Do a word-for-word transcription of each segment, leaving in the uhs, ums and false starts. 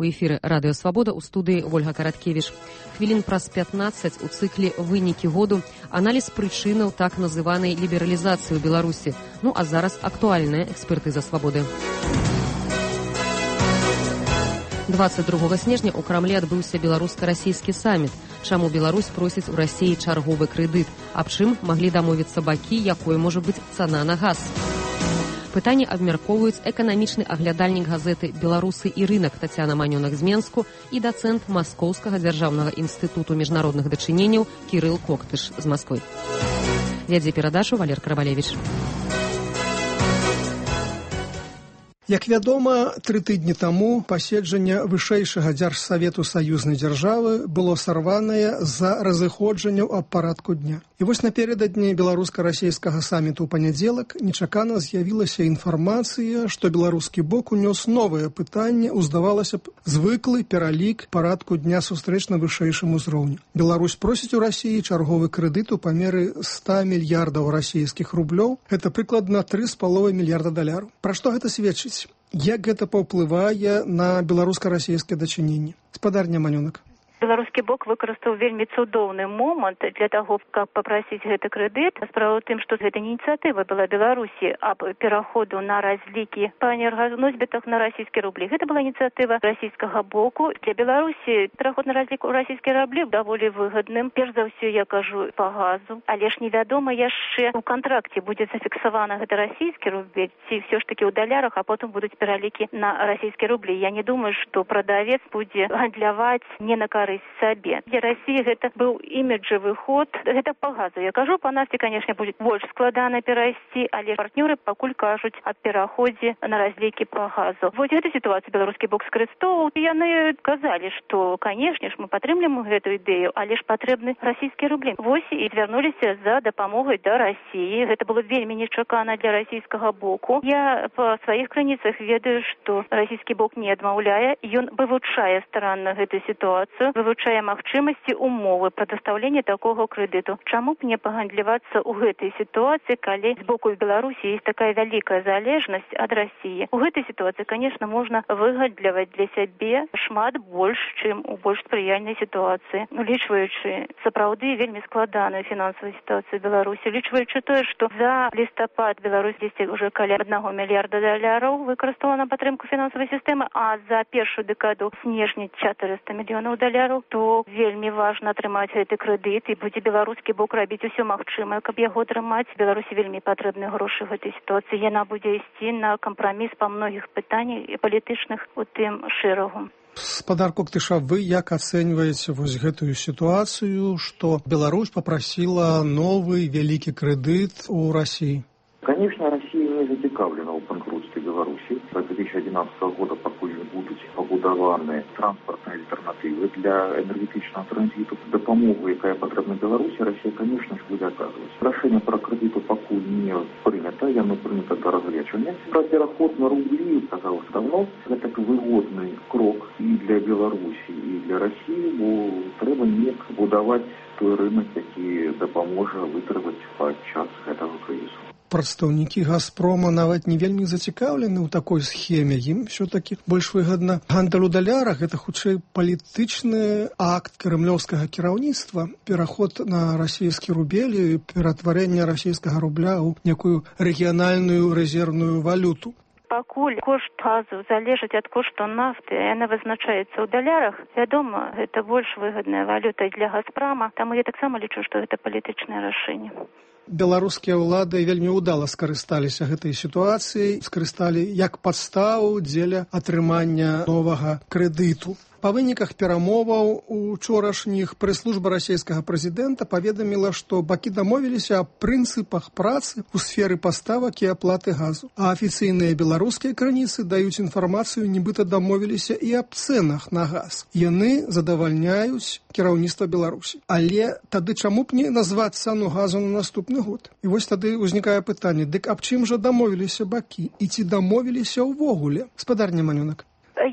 У эфіры радыё Свабода, у студыі Ольга Караткевіч. Хвілін праз пятнаццаць у цыкле «Вынікі году» аналіз прычынаў так называнай лібералізацыі ў Беларусі. Ну а зараз актуальная экспертыза Свабоды. дваццаць другога снежня ў Крамлі адбыўся беларуска-расійскі саміт. Чаму Беларусь просіць у Расіі чарговы крэдыт? Аб чым маглі дамовіцца бакі, якой можа быць цана на газ? Пытанне абмяркоўваюць эканамічны аглядальнік газеты «Беларусы і рынак» Тацяна Манёнак з Менску і дацэнт Маскоўскага дзяржаўнага інстытуту міжнародных дачыненняў Кірыл Коктыш з Масквы. Вядзе перадачу Валер Крабалевіч. Як вядома, тры тыдні таму паседжанне вышэйшага дзяржсавету саюзнай дзяржавы было сарванае з-за разыходжанняў аб парадку дня. І вось напярэдадні беларуска-расійскага саміту ў панядзелак нечакана з'явілася інфармацыя, што беларускі бок унёс новае пытанне ў, здавалася б, звыклы пералік парадку дня сустрэч на вышэйшым узроўні. Беларусь просіць у Расіі чарговы крэдыт у памеры ста мільярдаў расійскіх рублёў. Гэта прыкладна тры з паловай мільярда даляраў. Пра што гэта сведчыць? Як гэта паўплывае на беларуска-расійскае дачыненне? Спадарня Манёнак. Беларускі бок выкарыстаў вельмі цудоўны момант для таго, каб папрасіць гэты крэдыт. Справа ў тым, што гэта ініцыятыва была Беларусі аб пераходу на разлікі па энерганосьбітах на расійскія рублі. Гэта была ініцыятыва расійскага боку. Для Беларусі пераход на разлік у расійскія рублі даволі выгадным. Перш за ўсё, я кажу, па газу. Але ж невядома яшчэ у кантракце будзе зафіксавана гэта расійскі рубль, ці ўсё ж такі ў далярах, а потым будуць пералікі на расійскія рублі. Я не думаю, што прадавец будзе гандляваць не на карысць сабе. Для России гэта быў іміджавы ход. Гэта па газу. Я кажу, па нафце, конечно, будет больш складана перайсці, але партнёры пакуль кажуць аб пераходзе на разлікі па газу. Вось гэту сітуацыю беларускі бок скарыстоваў. Яны казалі, што, конечно ж, мы падтрымліваем гэту ідэю, але ж патрэбны расійскія рублі. Вось і звярнуліся за дапамогай да Расіі. Гэта было вельмі нечакана для расійскага боку. Я па сваіх крыніцах ведаю, што расійскі бок не адмаўляе. Ён вывучае старанна гэту сітуацыю, вывучае магчымасці, умовы прадастаўлення такога крэдыту. Чаму б не пагандлівацца ў гэтай сітуацыі, калі з боку Беларусі ёсць такая вялікая залежнасць ад Расіі? У гэтай сітуацыі, конечно, можна выгандліваць для сябе шмат больш, чым у больш спрыяльнай сітуацыі. Улічваючы сапраўды вельмі складаную фінансавую сітуацыю Беларусі, улічваючы тое, што за лістапад Беларусь дзесьці ўжо каля аднаго мільярда даляраў выкарыстала на падтрымку фінансавай сістэмы, а за першую дэкаду снежня чатырыста мільёнаў даляраў, то вельмі важна атрымаць гэты крэдыт, і будзе беларускі бок рабіць усё магчымае, каб яго атрымаць. Беларусі вельмі патрэбны грошы ў гэтай сітуацыі. Яна будзе ісці на кампраміс па многіх пытаннях і палітычных у тым шэрагу. Спадар Коктыша, вы як ацэньваеце вось гэтую сітуацыю, што Беларусь папрасіла новы вялікі крэдыт у Расіі? Конечно, Россия не зацікавлена ў банкротстве Беларуси. С две тысячи одиннадцатого года пакуль не будуць пабудаваны транспартныя альтэрнатывы для энергетычнага транзіту. Дапамогу, якая патрэбна Беларусі, Россия, конечно ж, будзе аказваць. Рашэнне пра крэдыту пакуль не прынята, яно прынята да разгледжання. Пра пераход на рублі казалось давно. Гэта выгодны крок і для Беларусі, і для России, бо трэба неяк будаваць той рынок, які дапаможа вытрываць падчас гэтага крызісу. Прадстаўнікі «Газпрома» нават не вельмі зацікаўлены ў такой схеме. Ім ўсё-такі больш выгадна гандаль у далярах. Гэта хутчэй палітычны акт крэмлёўскага кіраўніцтва, пераход на расійскі рубель і ператварэнне расійскага рубля ў некую рэгіянальную рэзервную валюту. Пакуль кошт газу залежыць ад кошту нафты, яна вызначаецца ў далярах, вядома, гэта больш выгадная валюта для «Газпрома», таму я таксама лічу, што гэта палітычнае рашэнне. Беларускія ўлады вельмі ўдала скарысталіся гэтай сітуацыяй, скарысталі як падставу дзеля атрымання новага крэдыту. Па выніках перамоваў учорашніх прэс-служба расійскага прэзідэнта паведаміла, што бакі дамовіліся аб прынцыпах працы ў сферы паставак і аплаты газу. А афіцыйныя беларускія крыніцы даюць інфармацыю, нібыта дамовіліся і аб цэнах на газ. Яны задавальняюць кіраўніцтва Беларусі. Але тады чаму б не назваць цану газу на наступны год? І вось тады ўзнікае пытанне, дык аб чым жа дамовіліся бакі? І ці дамовіліся ўвогуле? Спадарня Манёнак.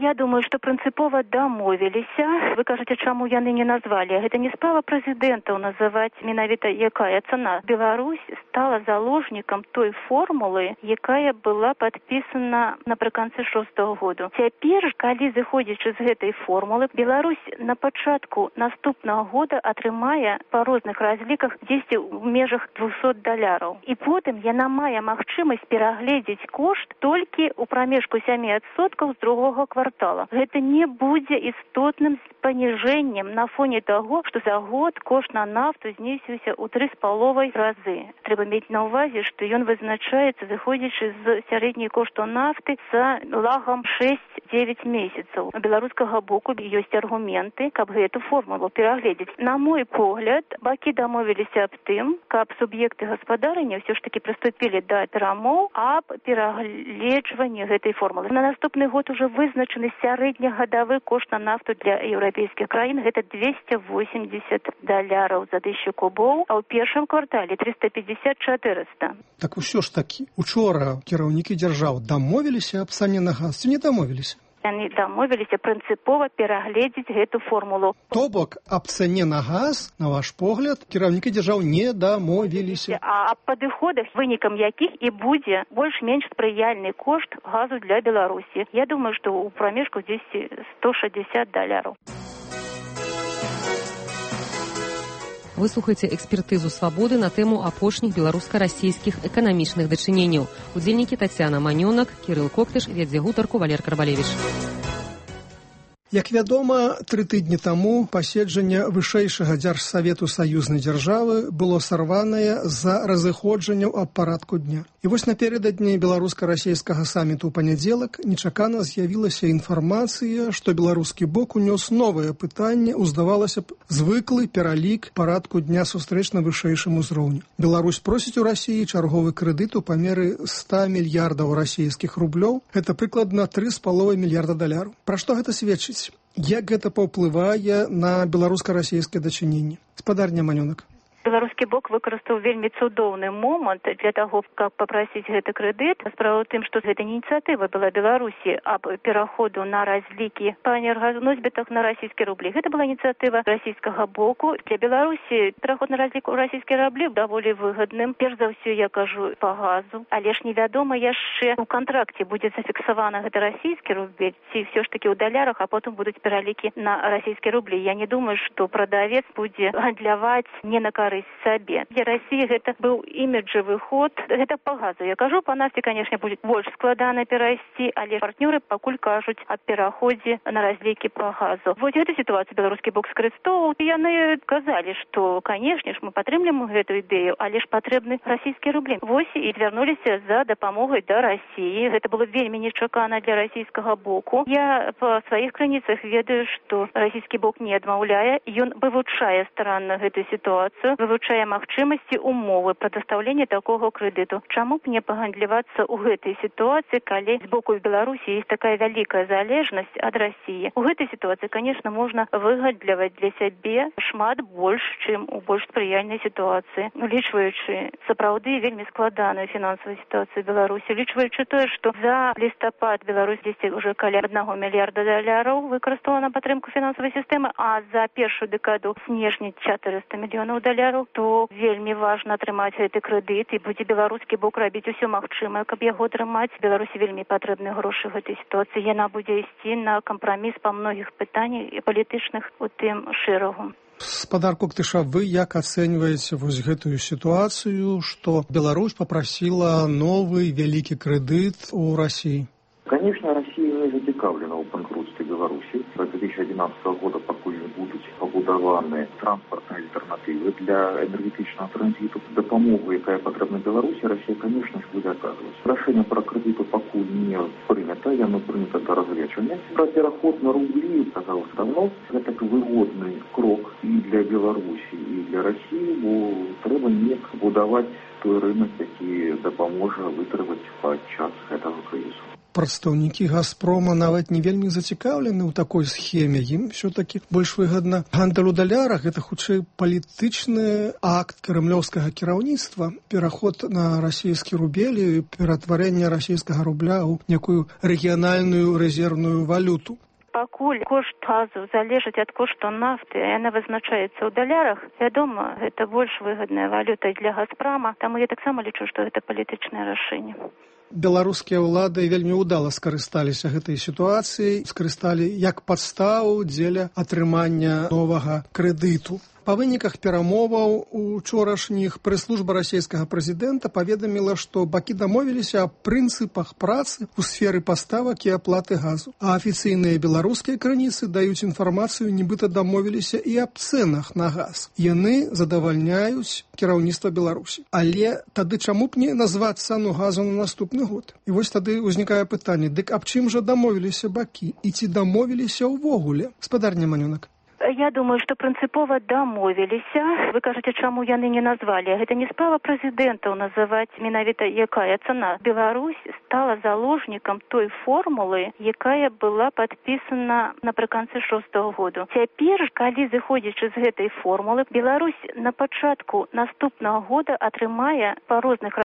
Я думаю, што прынцыпова дамовіліся. Вы кажаце, чаму яны не назвалі? Гэта не справа прэзідэнтаў называць менавіта якая цана. Беларусь стала заложнікам той формулы, якая была падпісана напрыканцы шостага году. Цяпер, калі зыходзячы з гэтай формулы, Беларусь на пачатку наступнага года атрымае па розных разліках дзесьці ў межах двухсот даляраў. І потым яна мае магчымасць перагледзець кошт толькі ў прамежку сямі адсоткаў з другога квартала. Гэта не будзе істотным паніжэннем на фоне таго, што за год кошт на нафту знесіўся ў тры з паловай разы. Трэба мець на ўвазе, што ён вызначаецца, зыходзячы з сярэдняй кошту нафты за лагам шэсць-дзевяць месяцаў. У беларускага боку ёсць аргументы, каб гэту формулу перагледзець. На мой погляд, бакі дамовіліся аб тым, каб суб'екты гаспадарання ўсё ж такі прыступілі да перамоў аб перагледжванні гэтай формулы. На наступны год уже вызначаны сярэднегадавы кошт на нафту для еўрапейскіх краін. Гэта двести восемьдесят даляраў за тысячу кубоў, а ў першым квартале триста пятьдесят - четыреста. Так усё ж такі, учора кіраўнікі дзяржаў дамовіліся аб цане на газ, ці не дамовіліся? Яны дамовіліся прынцыпова перагледзець гэту формулу. То бок, аб цане на газ, на ваш погляд, кіраўнікі дзяржаў не дамовіліся. А аб падыходах, вынікам якіх і будзе больш-менш спрыяльны кошт газу для Беларусі. Я думаю, што ў прамежку дзесьці сто шестьдесят даляраў. Выслухайце экспертызу «Свабоды» на тэму апошніх беларуска-расійскіх эканамічных дачыненняў. Удзельнікі Тацяна Манёнак, Кірыл Коктыш, вядзе гутарку Валер Карбалевіч. Як вядома, тры тыдні таму паседжанне вышэйшага дзяржсавету саюзнай дзяржавы было сарванае з-за разыходжанняў аб парадку дня. І вось напярэдадні беларуска-расійскага саміту ў панядзелак нечакана з'явілася інфармацыя, што беларускі бок унёс новае пытанне ў, здавалася б, звыклы пералік парадку дня сустрэч на вышэйшым узроўні. Беларусь просіць у Расіі чарговы крэдыт у памеры ста мільярдаў расійскіх рублёў. Гэта прыкладна тры з паловай мільярда даляраў. Пра што гэта сведчыць? Як гэта паўплывае на беларуска-расійскія дачыненні? Спадарня Манёнак. Беларускі бок выкарыстаў вельмі цудоўны момант для таго, каб папрасіць гэты крэдыт. Справа ў тым, што гэта ініцыятыва была Беларусі аб пераходу на разлікі па энерганосьбітах на расійскія рублі. Гэта была ініцыятыва расійскага боку. Для Беларусі пераход на разлік у расійскія рублі даволі выгадным. Перш за ўсё, я кажу, па газу. Але ж невядома яшчэ у кантракце будзе зафіксавана гэта расійскі рубль, ці ўсё ж такі ў далярах, а потым будуць пералікі на расійскія рублі. Я не думаю, што прадавец будзе гандляваць не на карысць сабе. Для России гэта быў іміджавы ход. Гэта па газу. Я кажу, па нафте, конечно, будет больш складана перайсці, але партнёры пакуль кажуць аб пераходзе на разлікі па газу. Вось гэту сітуацыю беларускі бок скарыстоваў. Яны казалі, што, канешне ж, мы падтрымліваем гэту ідэю, але ж патрэбны расійскія рублі. Вось і звярнуліся за дапамогай да Расіі. Гэта было вельмі нечакана для расійскага боку. Я па сваіх крыніцах ведаю, што расійскі бок не адмаўляе. Ён вывучае старанна гэту сітуацыю, вывучае магчымасці умовы прадастаўлення такога крэдыту. Чаму б не пагандлівацца ў гэтай сітуацыі, калі з боку Беларусі ёсць такая вялікая залежнасць ад Расіі? У гэтай сітуацыі, конечно, можна выгандліваць для сябе шмат больш, чым у больш спрыяльнай сітуацыі. Улічваючы сапраўды вельмі складаную фінансавую сітуацыю Беларусі, улічваючы тое, што за лістапад Беларусь дзесьці ўжо каля аднаго мільярда даляраў выкарыстала на падтрымку фінансавай сістэмы, а за першую дэкаду снежня чатырыста мільёнаў даляраў, то вельмі важна атрымаць гэты крэдыт, і будзе беларускі бок рабіць усё магчымае, каб яго атрымаць. Беларусі вельмі патрэбны грошы ў гэтай сітуацыі. Яна будзе ісці на кампраміс па многіх пытаннях і палітычных у тым шэрагу. Спадар Коктыша, вы як ацэньваеце вось гэтую сітуацыю, што Беларусь папрасіла новы вялікі крэдыт у Расіі? Конечно, Россия не зацікавлена ў банкрутстве Беларусі. З две тысячи одиннадцатого года пакуль не будуць пабудаваны транспартныя альтэрнатывы для энергетычнага транзіту. Дапамогу, якая патрэбна Беларусі, Россия, конечно, будзе аказваць. Рашэнне пра крэдыту пакуль не прынята, яно прынята да разгледжання. Пра пераход на рублі, казалось давно, гэта выгодны крок і для Беларусі, і для России, бо трэба неяк будаваць той рынок, які дапаможа вытрываць падчас гэтага крызісу. прадстаўнікі «Газпрома» нават не вельмі зацікаўлены ў такой схеме. Ім ўсё-такі больш выгадна гандаль у далярах. Гэта хутчэй палітычны акт кремлёўскага кіраўніцтва, пераход на расійскі рубель і ператварэнне расійскага рубля ў некую рэгіянальную рэзервную валюту. Пакуль кошт газу залежыць ад кошту нафты, і яна вызначаецца ў далярах, вядома, гэта больш выгадная валюта для «Газпрома», таму я таксама лічу, што гэта палітычнае рашэнне. Беларускія ўлады вельмі ўдала скарысталіся гэтай сітуацыяй, скарысталі як падставу дзеля атрымання новага крэдыту. Па выніках перамоваў учорашніх прэс-служба расійскага прэзідэнта паведаміла, што бакі дамовіліся аб прынцыпах працы ў сферы паставак і аплаты газу. А афіцыйныя беларускія крыніцы даюць інфармацыю, нібыта дамовіліся і аб цэнах на газ. Яны задавальняюць кіраўніцтва Беларусі. Але тады чаму б не назваць цану газу на наступны год? І вось тады ўзнікае пытанне, дык аб чым жа дамовіліся бакі? І ці дамовіліся ўвогуле? Спадарня Манюнак. Я думаю, што прынцыпова дамовіліся. Вы кажаце, чаму яны не назвалі. Гэта не справа прэзідэнтаў называць менавіта якая цана. Беларусь стала заложнікам той формулы, якая была падпісана напрыканцы шостага году. Цяпер, калі зыходзячы з гэтай формулы, Беларусь на пачатку наступнага года атрымае па розных